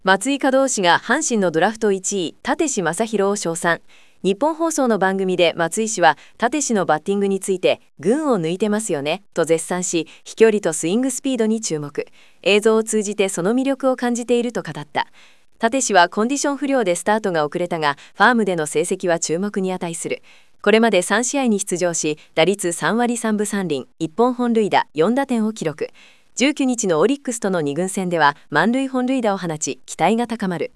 松井稼働氏が阪神のドラフト1位、立石正弘を称賛。日本放送の番組で松井氏は、立石のバッティングについて、群を抜いてますよね、と絶賛し、飛距離とスイングスピードに注目。映像を通じてその魅力を感じていると語った。立石はコンディション不良でスタートが遅れたが、ファームでの成績は注目に値する。これまで3試合に出場し、打率3割3分3厘、1本本塁打、4打点を記録。19日のオリックスとの2軍戦では満塁本塁打を放ち、期待が高まる。